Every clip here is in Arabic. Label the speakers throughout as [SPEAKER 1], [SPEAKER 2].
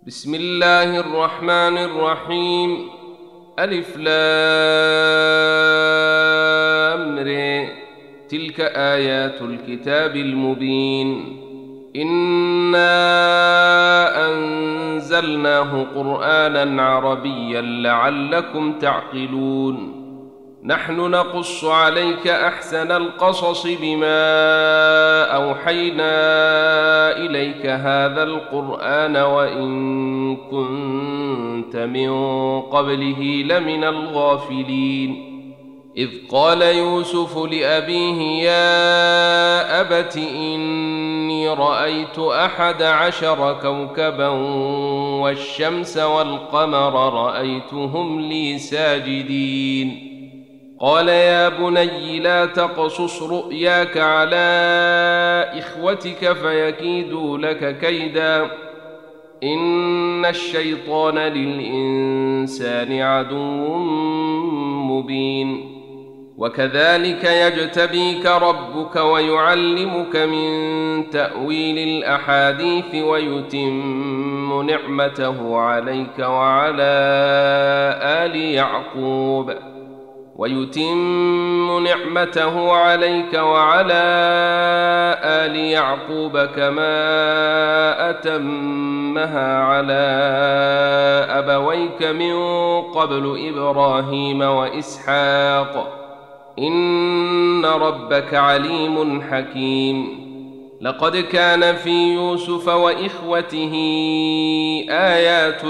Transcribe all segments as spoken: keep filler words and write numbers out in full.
[SPEAKER 1] بسم الله الرحمن الرحيم. ألف لام ر. تلك آيات الكتاب المبين. إنا أنزلناه قرآنا عربيا لعلكم تعقلون. نحن نقص عليك أحسن القصص بما أوحينا إليك هذا القرآن وإن كنت من قبله لمن الغافلين. إذ قال يوسف لأبيه يا أبت إني رأيت أحد عشر كوكبا والشمس والقمر رأيتهم لي ساجدين. قال يا بني لا تقصص رؤياك على إخوتك فيكيدوا لك كيدا إن الشيطان للإنسان عدو مبين. وكذلك يجتبيك ربك ويعلمك من تأويل الأحاديث ويتم نعمته عليك وعلى آل يعقوب ويتم نعمته عليك وعلى آل يعقوب كما أتمها على أبويك من قبل إبراهيم وإسحاق إن ربك عليم حكيم. لقد كان في يوسف وإخوته آيات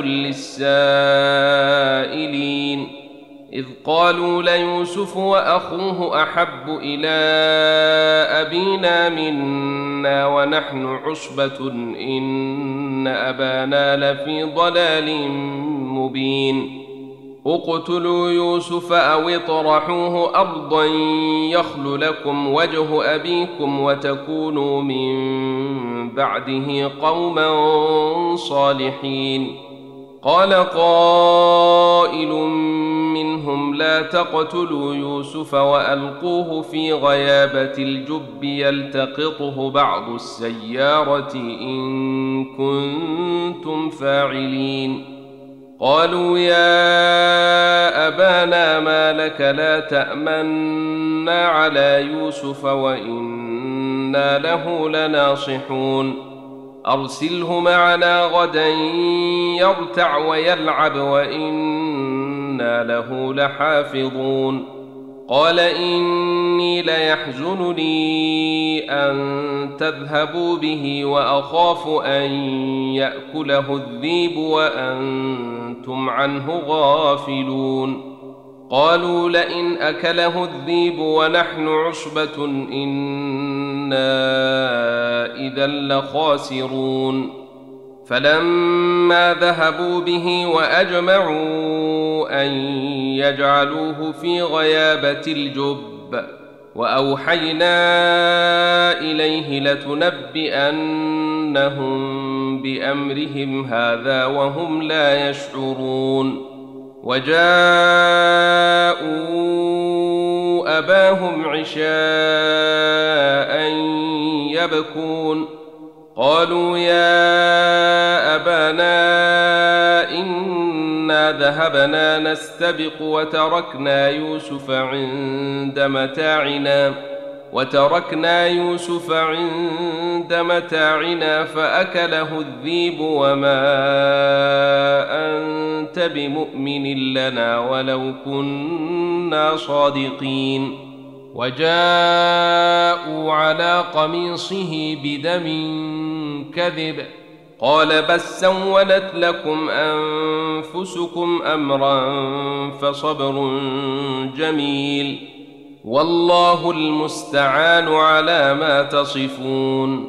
[SPEAKER 1] للسائلين إذ قالوا ليوسف وأخوه أحب إلى أبينا منا ونحن عصبة إن أبانا لفي ضلال مبين. اقتلوا يوسف أو اطرحوه أرضا يخل لكم وجه أبيكم وتكونوا من بعده قوما صالحين. قال قائل منهم لا تقتلوا يوسف وألقوه في غيابة الجب يلتقطه بعض السيارة إن كنتم فاعلين. قالوا يا أبانا ما لك لا تأمنا على يوسف وإنا له لناصحون. أرسله معنا غدا يرتع ويلعب وإنا له لحافظون. قال إني ليحزنني أن تذهبوا به وأخاف أن يأكله الذئب وأنتم عنه غافلون. قالوا لئن أكله الذئب ونحن عصبة إنا إذا لخاسرون. فلما ذهبوا به وأجمعوا أن يجعلوه في غيابة الجب وأوحينا إليه لتنبئنهم بأمرهم هذا وهم لا يشعرون. وجاءوا أباهم عشاء يبكون. قالوا يا أبانا إنا ذهبنا نستبق وتركنا يوسف عند متاعنا وتركنا يوسف عند متاعنا فأكله الذئب وما أنت بمؤمن لنا ولو كنا صادقين. وجاءوا على قميصه بدم كذب قال بل سولت لكم أنفسكم أمرا فصبر جميل والله المستعان على ما تصفون.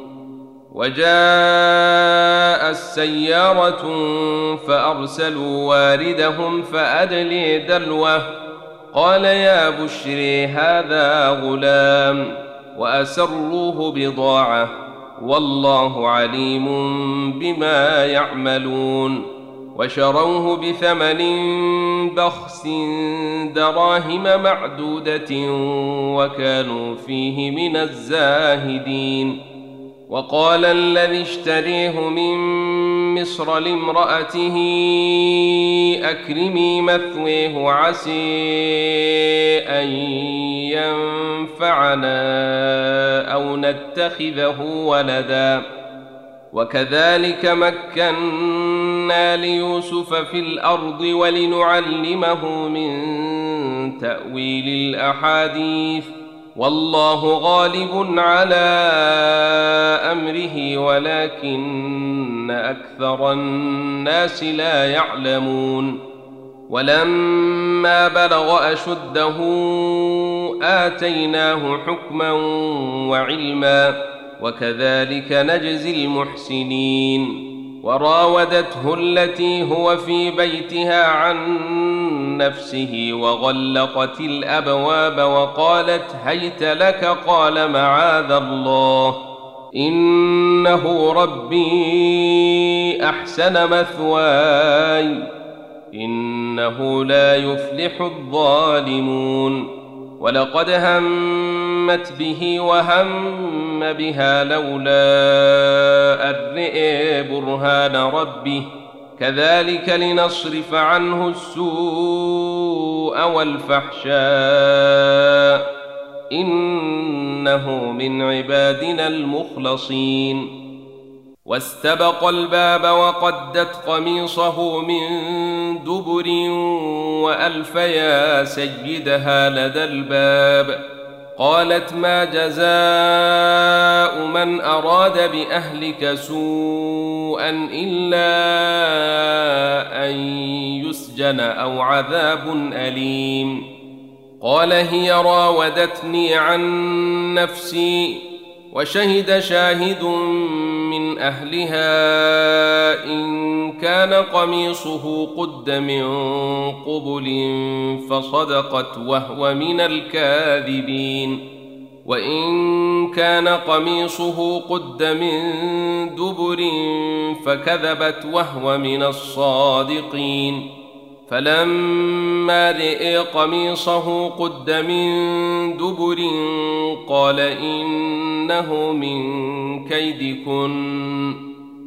[SPEAKER 1] وجاء السيارة فأرسلوا واردهم فأدلي دلوه قال يا بشري هذا غلام وأسروه بضاعة والله عليم بما يعملون. وشروه بثمن بخس دراهم معدودة وكانوا فيه من الزاهدين. وقال الذي اشتريه من مصر لامرأته أكرمي مثويه عسي أن ينفعنا أو نتخذه ولدا وكذلك مكنا ليوسف في الأرض ولنعلمه من تأويل الأحاديث والله غالب على أمره ولكن أكثر الناس لا يعلمون ولما بلغ أشده آتيناه حكما وعلما وكذلك نجزي المحسنين وراودته التي هو في بيتها عن نفسه وغلقت الأبواب وقالت هيت لك قال معاذ الله إنه ربي أحسن مثواي إنه لا يفلح الظالمون ولقد همت به وهم بها لولا أن رئي برهان ربه كذلك لنصرف عنه السوء والفحشاء إنه من عبادنا المخلصين واستبق الباب وقدت قميصه من دبر وألف يا سيدها لدى الباب قالت ما جزاء من أراد بأهلك سوءا إلا أن يسجن أو عذاب أليم قال هي راودتني عن نفسي وشهد شاهد من أهلها إن كان قميصه قد من قبل فصدقت وهو من الكاذبين وإن كان قميصه قد من دبر فكذبت وهو من الصادقين فلما رئي قميصه قد من دبر قال إنه من كيدكن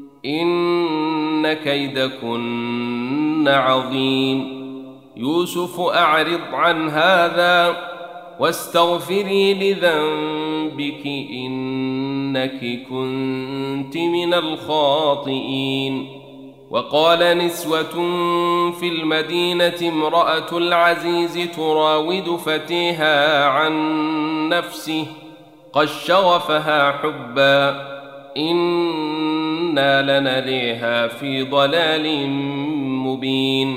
[SPEAKER 1] إن كيدكن عظيم يوسف أعرض عن هذا واستغفري لذنبك إنك كنت من الخاطئين وقال نسوة في المدينة امرأة العزيز تراود فتيها عن نفسه قد شغفها حبا إنا لنريها في ضلال مبين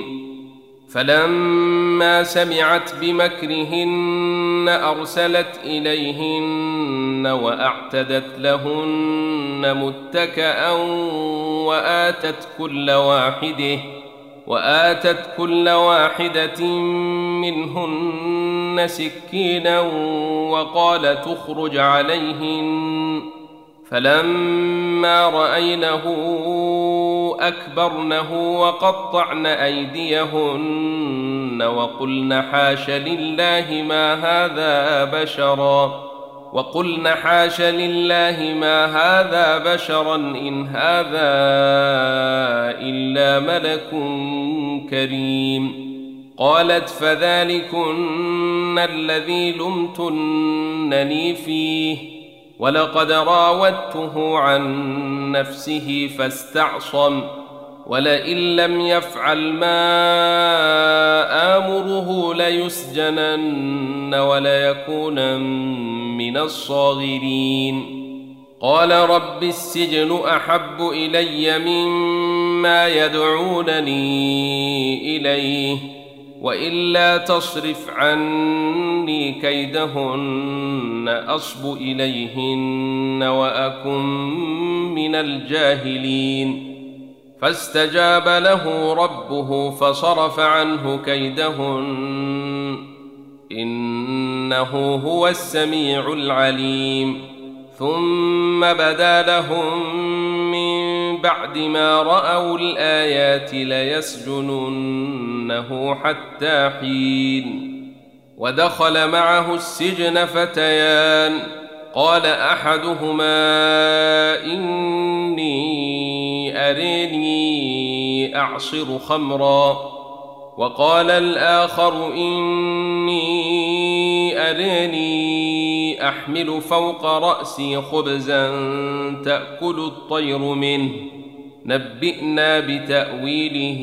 [SPEAKER 1] فلما سمعت بمكرهن أرسلت إليهن وأعتدت لهن متكأ وآتت كل واحدة وآتت كل واحدة منهن سكينا وقال تخرج عليهن فلما رأينه أكبرنه وقطعن أيديهن وقلن حاش لله ما هذا بشرا وقلن حاش لله ما هذا بشرا إن هذا إلا ملك كريم قالت فذلكن الذي لمتنني فيه ولقد راودته عن نفسه فاستعصم ولئن لم يفعل ما آمره ليسجنن وليكونن من الصاغرين قال رب السجن أحب إلي مما يدعونني إليه وإلا تصرف عني كيدهن أصب إليهن وأكن من الجاهلين فاستجاب له ربه فصرف عنه كيدهن إنه هو السميع العليم ثم بدا لهم من بعد ما رأوا الآيات ليسجننه حتى حين ودخل معه السجن فتيان قال أحدهما إني أريني أعصر خمرا وقال الآخر إني أريني أحمل فوق رأسي خبزا تأكل الطير منه نبئنا بتأويله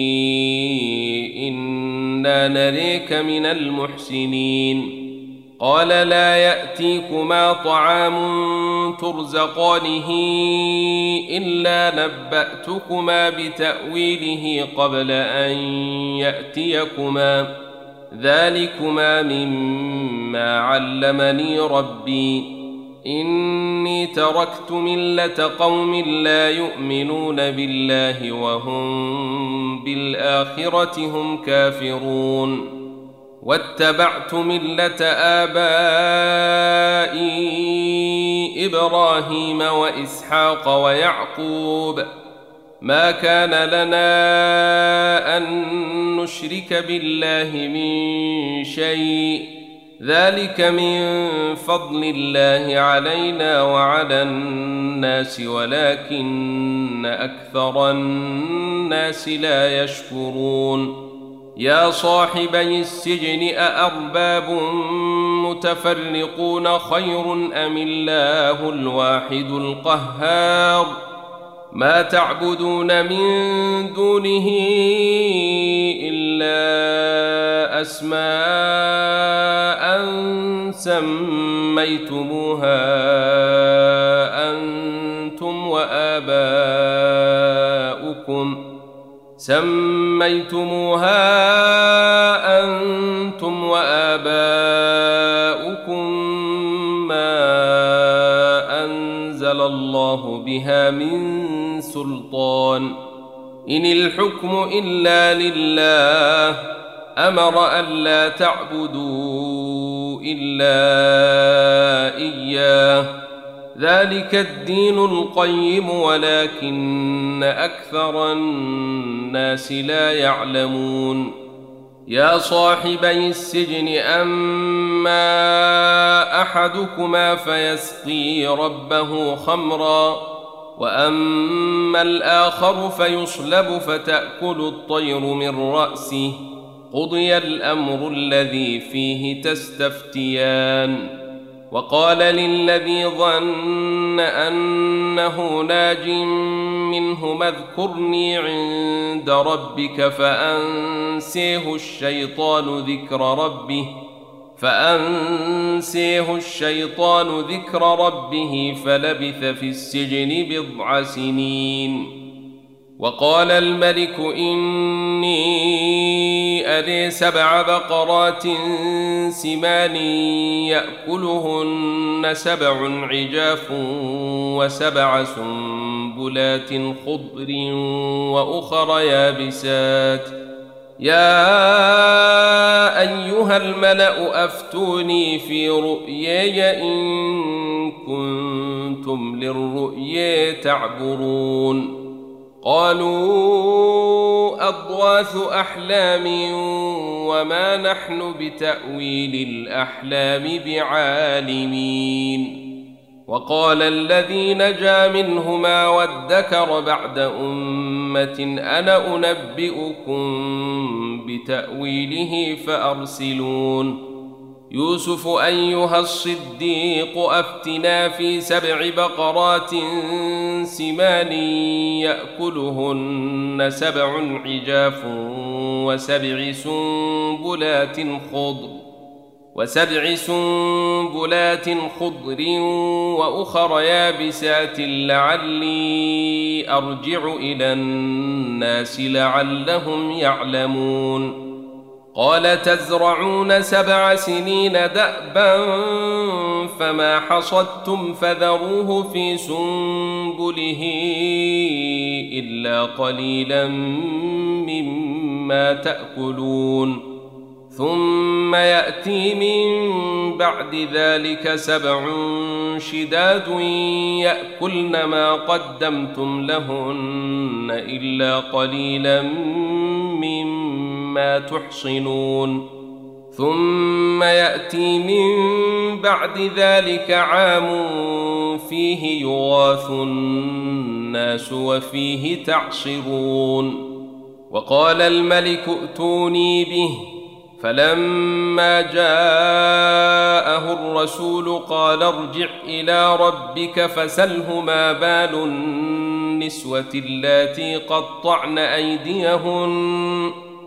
[SPEAKER 1] إنا نريك من المحسنين قال لا يأتيكما طعام ترزقانه إلا نبأتكما بتأويله قبل أن يأتيكما ذلكما مما علمني ربي إني تركت ملة قوم لا يؤمنون بالله وهم بالآخرة هم كافرون واتبعت ملة آبائي إبراهيم وإسحاق ويعقوب ما كان لنا أن نشرك بالله من شيء ذلك من فضل الله علينا وعلى الناس ولكن أكثر الناس لا يشكرون يا صاحبي السجن أأرباب متفرقون خير أم الله الواحد القهار ما تعبدون من دونه إلا أسماء سميتموها أنتم وآباؤكم سميتموها أنتم وآباؤكم ما أنزل الله بها من سلطان إن الحكم إلا لله أمر ألا تعبدوا إلا إياه ذلك الدين القيم ولكن أكثر الناس لا يعلمون يا صاحبي السجن أما أحدكما فيسقي ربه خمرا وأما الآخر فيصلب فتأكل الطير من رأسه قضي الأمر الذي فيه تستفتيان وقال للذي ظن أنه ناج منهما اذكرني عند ربك فأنسيه الشيطان ذكر ربه فأنسيه الشيطان ذكر ربه فلبث في السجن بضع سنين وقال الملك إني أري سبع بقرات سمان يأكلهن سبع عجاف وسبع سنبلات خضر وأخر يابسات يا أيها الملأ أفتوني في رؤياي إن كنتم للرؤيا تعبرون قالوا أضغاث أحلام وما نحن بتأويل الأحلام بعالمين وقال الذي نجا منهما وادكر بعد أمة أنا أنبئكم بتأويله فأرسلون يوسف أيها الصديق أفتنا في سبع بقرات سمان يأكلهن سبع عجاف وسبع سنبلات خضر وسبع سنبلات خضر وأخر يابسات لعلي أرجع إلى الناس لعلهم يعلمون قال تزرعون سبع سنين دأبا فما حصدتم فذروه في سنبله إلا قليلا مما تأكلون ثم يأتي من بعد ذلك سبع شداد يأكلن ما قدمتم لهن إلا قليلا مما تحصنون ثم يأتي من بعد ذلك عام فيه يغاث الناس وفيه تعصرون. وقال الملك ائتوني به، فلما جاءه الرسول قال ارجع إلى ربك فسله ما بال النسوة اللاتي قطعن أيديهن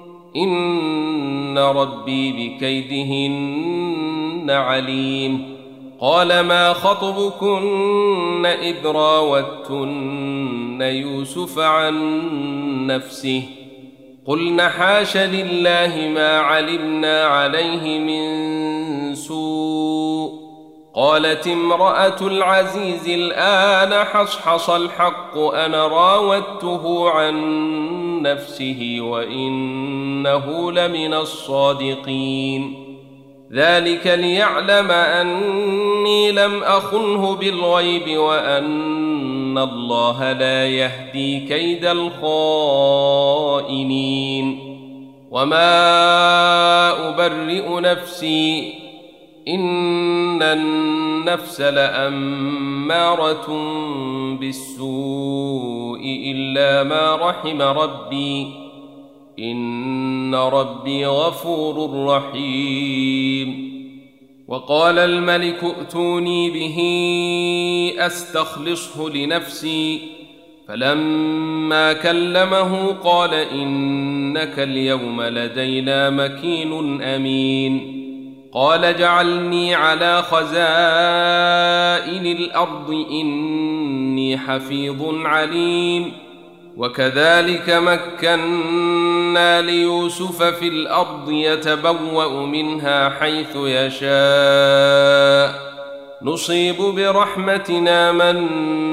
[SPEAKER 1] إن ربي بكيدهن عليم. قال ما خطبكن إذ راوتن يوسف عن نفسه قلن حاش لله ما علمنا عليه من سوء. قالت امرأة العزيز الآن حصحص الحق أنا راودته عن نفسه وإنه لمن الصادقين. ذلك ليعلم أني لم أخنه بالغيب وأن الله لا يهدي كيد الخائنين. وما أبرئ نفسي إن النفس لأمارة بالسوء إلا ما رحم ربي إن ربي غفور رحيم. وقال الملك ائتوني به أستخلصه لنفسي، فلما كلمه قال إنك اليوم لدينا مكين أمين. قال اجعلني على خزائن الأرض إني حفيظ عليم. وكذلك مكنا ليوسف في الأرض يتبوأ منها حيث يشاء نصيب برحمتنا من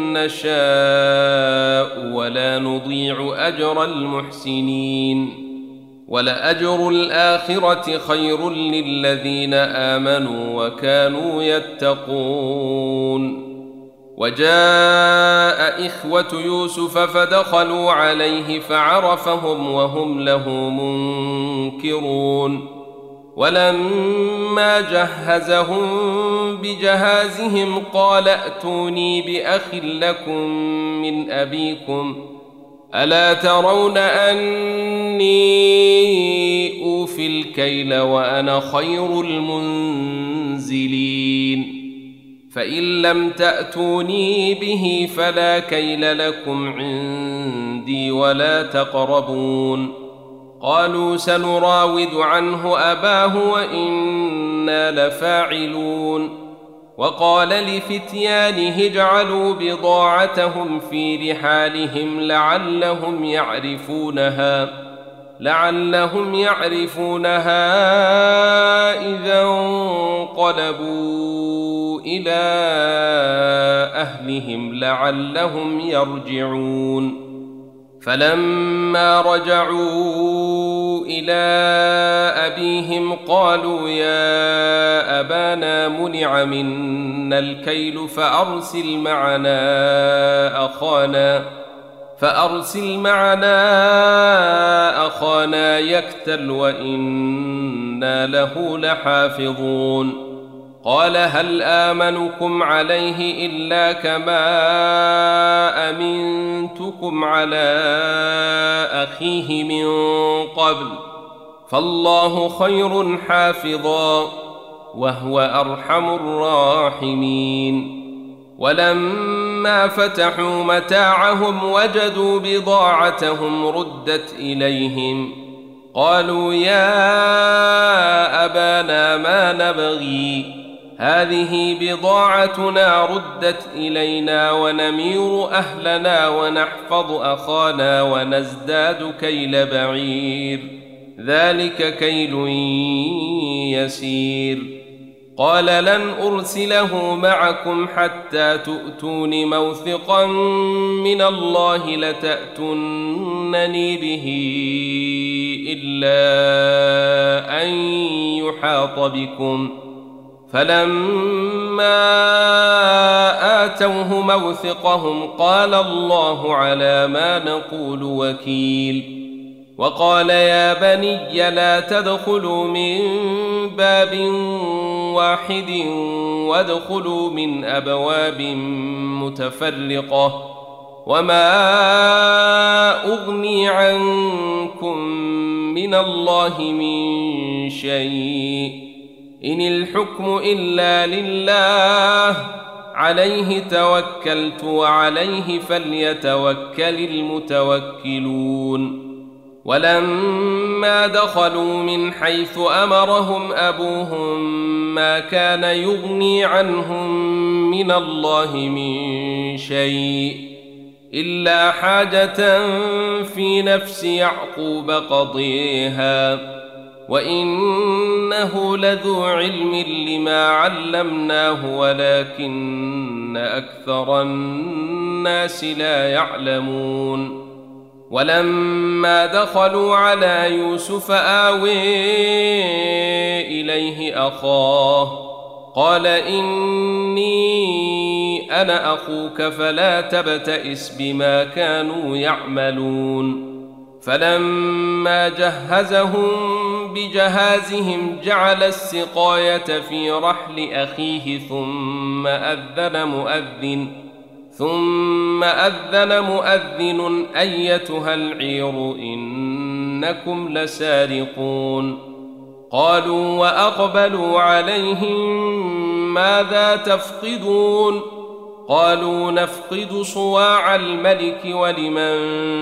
[SPEAKER 1] نشاء ولا نضيع أجر المحسنين. ولأجر الآخرة خير للذين آمنوا وكانوا يتقون. وجاء إخوة يوسف فدخلوا عليه فعرفهم وهم له منكرون. ولما جهزهم بجهازهم قال ائتوني بأخ لكم من أبيكم ألا ترون أني أوفي الكيل وأنا خير المنزلين. فإن لم تأتوني به فلا كيل لكم عندي ولا تقربون. قالوا سنراود عنه أباه وإنا لفاعلون. وقال لفتيانه اجعلوا بضاعتهم في رحالهم لعلهم يعرفونها لعلهم يعرفونها إذا انقلبوا إلى أهلهم لعلهم يرجعون. فلما رجعوا إلى أبيهم قالوا يا أبانا منع منا الكيل فأرسل معنا أخانا فأرسل معنا أخانا يكتل وإنا له لحافظون. قال هل آمنكم عليه إلا كما أمنتكم على أخيه من قبل فالله خير حافظا وهو أرحم الراحمين. ولما فتحوا متاعهم وجدوا بضاعتهم ردت إليهم قالوا يا أبانا ما نبغي هذه بضاعتنا ردت إلينا ونمير أهلنا ونحفظ أخانا ونزداد كيل بعير ذلك كيل يسير. قال لن أرسله معكم حتى تؤتون موثقا من الله لتأتونني به إلا أن يحاط بكم. فلما آتوه موثقهم قال الله على ما نقول وكيل. وقال يا بني لا تدخلوا من باب واحد وادخلوا من أبواب متفرقة وما أغني عنكم من الله من شيء إن الحكم إلا لله عليه توكلت وعليه فليتوكل المتوكلون. ولما دخلوا من حيث أمرهم أبوهم ما كان يغني عنهم من الله من شيء إلا حاجة في نفس يعقوب قضيها وإنه لذو علم لما علمناه ولكن أكثر الناس لا يعلمون. ولما دخلوا على يوسف آوي إليه أخاه قال إني أنا أخوك فلا تبتئس بما كانوا يعملون. فلما جهزهم بجهازهم جعل السقاية في رحل أخيه ثم أذن مؤذن ثم أذن مؤذن أيتها العير إنكم لسارقون. قالوا وأقبلوا عليهم ماذا تفقدون؟ قالوا نفقد صواع الملك ولمن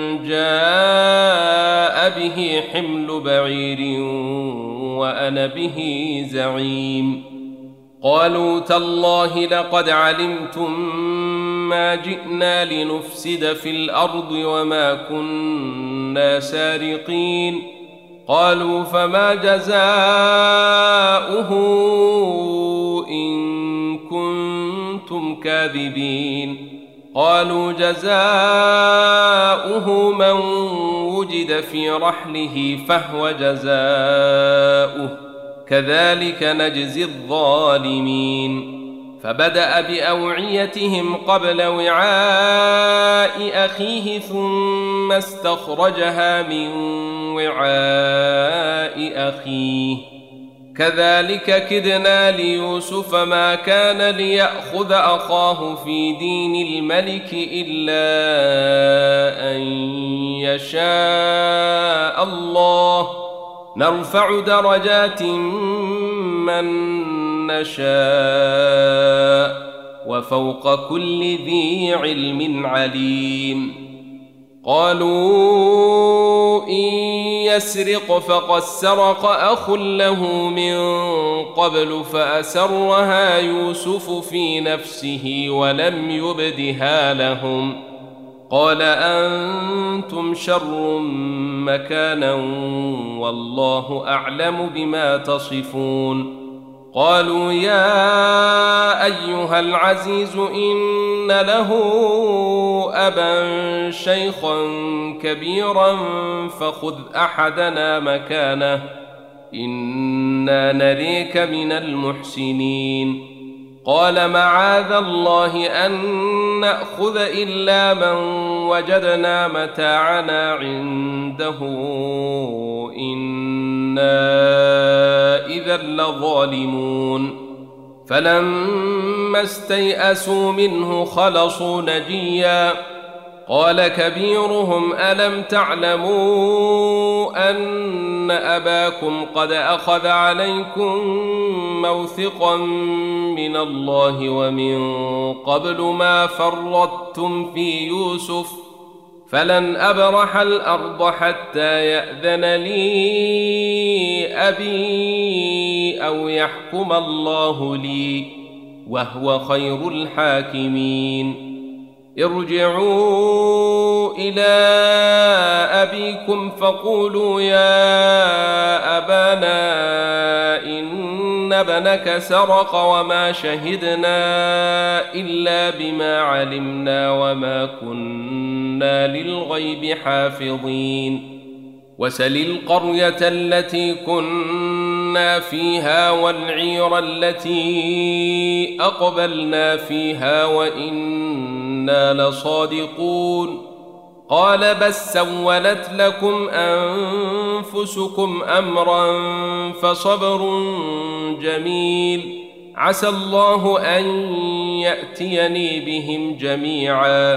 [SPEAKER 1] جاء به حمل بعير وأنا به زعيم. قالوا تالله لقد علمتم ما جئنا لنفسد في الأرض وما كنا سارقين. قالوا فما جزاؤه إن كنتم كاذبين؟ قالوا جزاؤه من وجد في رحله فهو جزاؤه كذلك نجزي الظالمين. فبدأ بأوعيتهم قبل وعاء أخيه ثم استخرجها من وعاء أخيه كذلك كدنا ليوسف ما كان ليأخذ أخاه في دين الملك إلا أن يشاء الله نرفع درجات من نشاء وفوق كل ذي علم عليم. قالوا إن يسرق فقد سرق أخ له من قبل فأسرها يوسف في نفسه ولم يبدها لهم قال أنتم شر مكانا والله أعلم بما تصفون. قالوا يا أيها العزيز إن له أبا شيخا كبيرا فخذ أحدنا مكانه إنا نريك من المحسنين. قال معاذ الله أن نأخذ إلا من وجدنا متاعنا عنده إنا إذا لظالمون. فلما استيئسوا منه خلصوا نجيا قال كبيرهم ألم تعلموا أن أباكم قد أخذ عليكم موثقا من الله ومن قبل ما فرطتم في يوسف فلن أبرح الأرض حتى يأذن لي أبي أو يحكم الله لي وهو خير الحاكمين. ارجعوا إلى أبيكم فقولوا يا أبانا إن ابنك سرق وما شهدنا إلا بما علمنا وما كنا للغيب حافظين. وسل القرية التي كنا فيها والعير التي أقبلنا فيها وإنا لصادقون. قال بل سولت لكم أنفسكم أمرا فصبر جميل عسى الله أن يأتيني بهم جميعا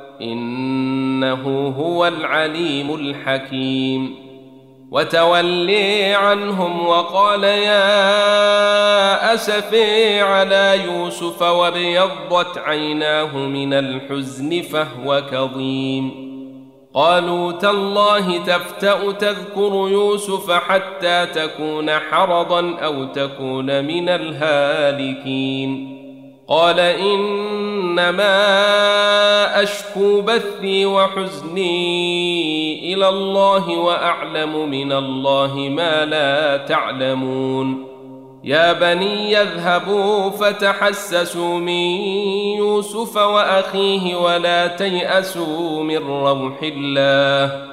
[SPEAKER 1] إنه هو العليم الحكيم وتولي عنهم وقال يا أسفي على يوسف وابيضت عيناه من الحزن فهو كظيم قالوا تالله تفتأ تذكر يوسف حتى تكون حرضا أو تكون من الهالكين قال إنما أشكو بثي وحزني إلى الله وأعلم من الله ما لا تعلمون يا بني اذهبوا فتحسسوا من يوسف وأخيه ولا تيأسوا من روح الله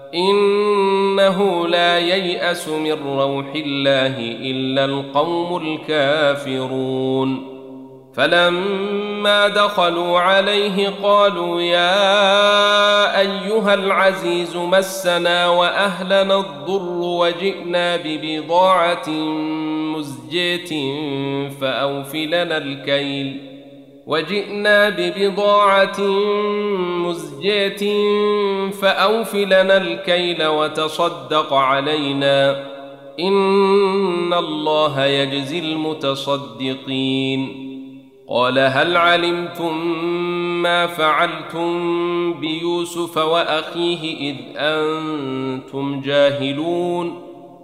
[SPEAKER 1] إنه لا ييأس من روح الله إلا القوم الكافرون فلما دخلوا عليه قالوا يا أيها العزيز مسنا وأهلنا الضر وجئنا ببضاعة مزجاة فأوف لنا الكيل وجئنا ببضاعة مزجاة فأوف لنا الكيل وتصدق علينا إن الله يجزي المتصدقين قال هل علمتم ما فعلتم بيوسف وأخيه إذ أنتم جاهلون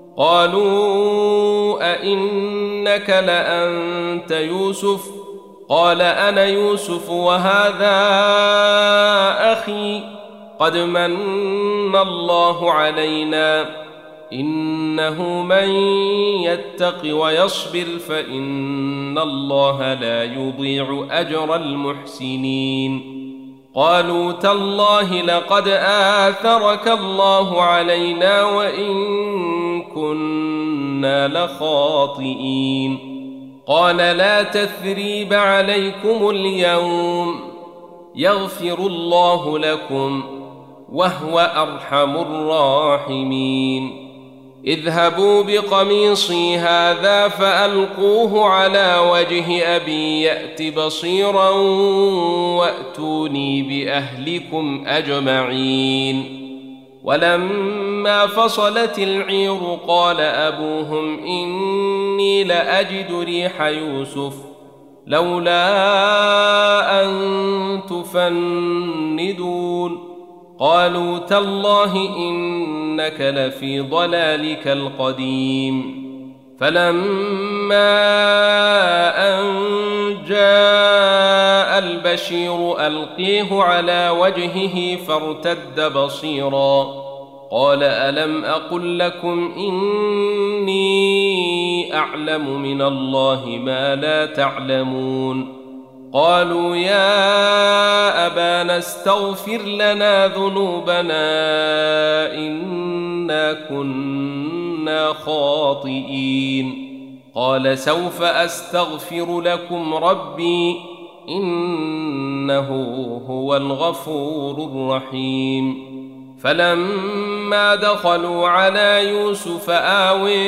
[SPEAKER 1] قالوا أئنك لأنت يوسف قال أنا يوسف وهذا أخي قد من الله علينا إنه من يتق ويصبر فإن الله لا يضيع أجر المحسنين قالوا تالله لقد آثرك الله علينا وإن كنا لخاطئين قال لا تثريب عليكم اليوم يغفر الله لكم وهو أرحم الراحمين اذهبوا بقميصي هذا فألقوه على وجه أبي يأت بصيرا وأتوني بأهلكم أجمعين ولما فصلت العير قال أبوهم إني لأجد ريح يوسف لولا أن تفندون قالوا تالله إنك لفي ضلالك القديم فلما أن جاء البشير ألقيه على وجهه فارتد بصيرا قال ألم أقل لكم إني أعلم من الله ما لا تعلمون قالوا يا أبانا استغفر لنا ذنوبنا إنا كنا خاطئين قال سوف أستغفر لكم ربي إنه هو الغفور الرحيم فلما دخلوا على يوسف آوي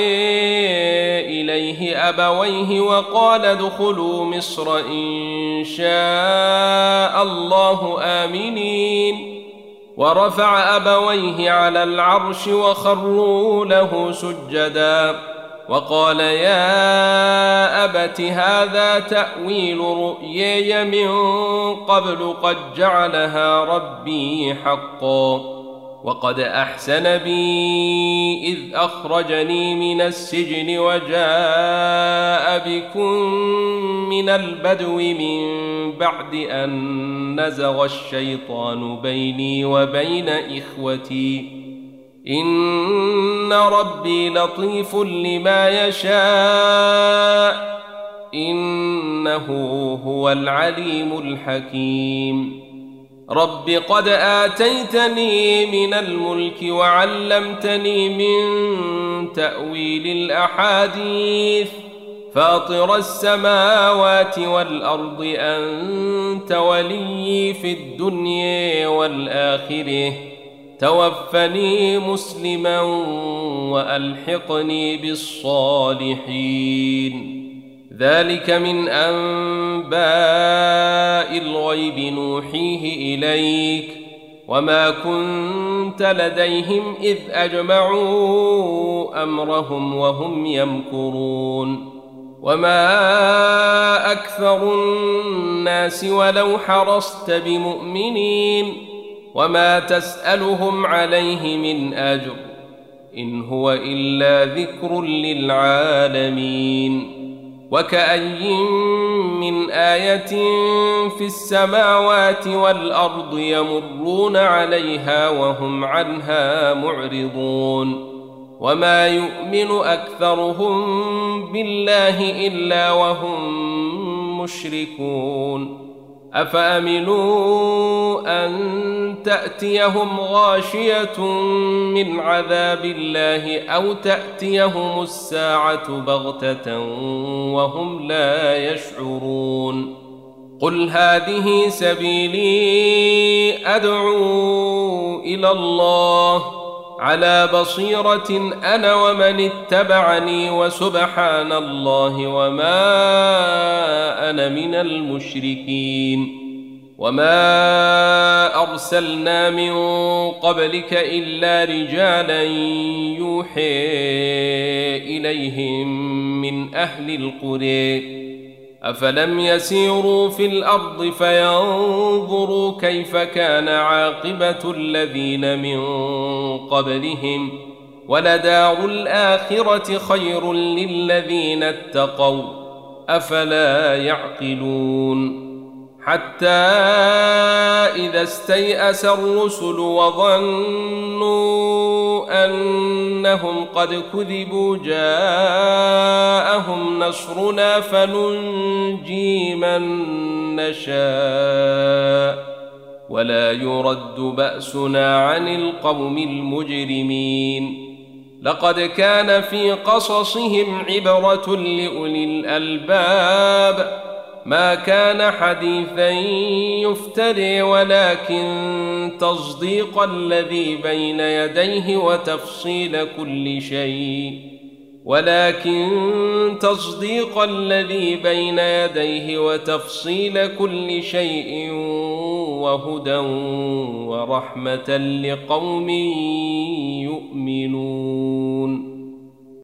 [SPEAKER 1] إليه أبويه وقال ادخلوا مصر إن شاء الله آمنين ورفع أبويه على العرش وخروا له سجدا وقال يا أبت هذا تأويل رؤياي من قبل قد جعلها ربي حقا وقد أحسن بي إذ أخرجني من السجن وجاء بكم من البدو من بعد أن نزغ الشيطان بيني وبين إخوتي إن ربي لطيف لما يشاء إنه هو العليم الحكيم رب قد آتيتني من الملك وعلمتني من تأويل الأحاديث فاطر السماوات والأرض أنت وليي في الدنيا والآخرة توفني مسلما وألحقني بالصالحين. ذلك من أنباء الغيب نوحيه إليك وما كنت لديهم إذ أجمعوا أمرهم وهم يمكرون. وما أكثر الناس ولو حرصت بمؤمنين وما تسألهم عليه من أجر إن هو إلا ذكر للعالمين. وكأي من آية في السماوات والأرض يمرون عليها وهم عنها معرضون وما يؤمن أكثرهم بالله إلا وهم مشركون. أفأمنوا أن تأتيهم غاشية من عذاب الله أو تأتيهم الساعة بغتة وهم لا يشعرون. قل هذه سبيلي أدعو إلى الله على بصيرة أنا ومن اتبعني وسبحان الله وما أنا من المشركين. وما أرسلنا من قبلك إلا رجالا يوحي إليهم من أهل القرى أفلم يسيروا في الأرض فينظروا كيف كان عاقبة الذين من قبلهم ولدار الآخرة خير للذين اتقوا أفلا يعقلون. حتى إذا استيأس الرسل وظنوا أنهم قد كذبوا جاءهم نصرنا فننجي من نشاء ولا يرد بأسنا عن القوم المجرمين. لقد كان في قصصهم عبرة لأولي الألباب ما كان حديثا يفتري ولكن تصديق الذي بين يديه وتفصيل كل شيء ولكن تصديق الذي بين يديه وتفصيل كل شيء وهدى ورحمة لقوم يؤمنون.